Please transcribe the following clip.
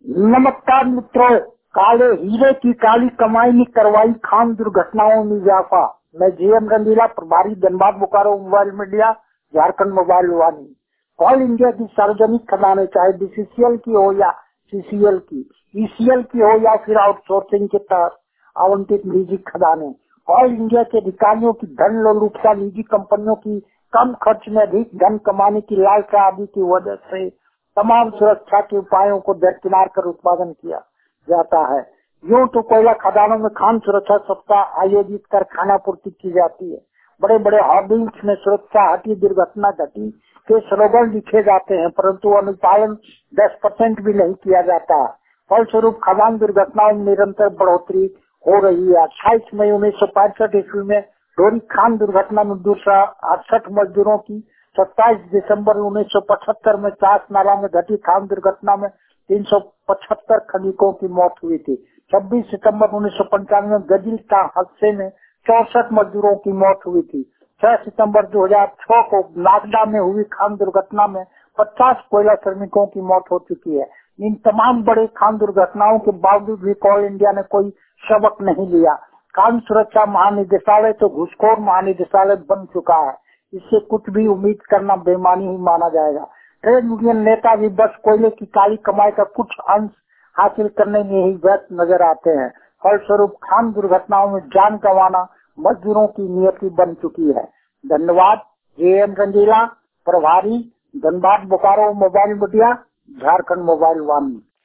नमस्कार मित्रों, काले हीरे की काली कमाई ने करवाई खान दुर्घटनाओं में इजाफा। मैं जीएम रंगीला, प्रभारी Dhanbad Bokaro mobile media, Jharkhand mobile Vani. All India की सार्वजनिक खदानें, चाहे बीसीसीएल की हो या सीसीएल की, ईसीएल की हो या फिर आउटसोर्सिंग के तहत आवंटित निजी खदानें, ऑल इंडिया के अधिकारियों की धन लोलुपता, निजी कंपनियों की कम खर्च में अधिक धन कमाने की लालसा आदि की वजह से तमाम सुरक्षा के उपायों को दरकिनार कर उत्पादन किया जाता है। यूं तो कोयला खदानों में खान सुरक्षा सप्ताह आयोजित कर खानापूर्ति की जाती है। बड़े बड़े होर्डिंग्स में सुरक्षा हटी, दुर्घटना घटी के स्लोगन लिखे जाते हैं, परंतु अनुपालन 10% भी नहीं किया जाता। फलस्वरूप खदान दुर्घटनाओं में निरंतर बढ़ोतरी हो रही है। 28 मई 1965 ईस्वी में डोरी खान दुर्घटना में 268 मजदूरों की, 27 दिसंबर 1975 में चास नाला में घटी खान दुर्घटना में 375 खनिकों की मौत हुई थी। 26 सितंबर 1995 में गजिलटा हादसे में 64 मजदूरों की मौत हुई थी। 6 सितंबर 2006 को नागदा में हुई खान दुर्घटना में 50 कोयला श्रमिकों की मौत हो चुकी है। इन तमाम बड़े खान दुर्घटनाओं के बावजूद भी ऑल इंडिया ने कोई सबक नहीं लिया। खान सुरक्षा महानिदेशालय तो घुसखोर महानिदेशालय बन चुका है। इससे कुछ भी उम्मीद करना बेईमानी ही माना जाएगा। ट्रेड यूनियन नेता भी बस कोयले की काली कमाई का कुछ अंश हासिल करने में ही व्यस्त नजर आते हैं। फलस्वरूप खान दुर्घटनाओं में जान गंवाना मजदूरों की नियति बन चुकी है। धन्यवाद। जेएम रंगीला, प्रभारी Dhanbad Bokaro mobile media, Jharkhand mobile वानी।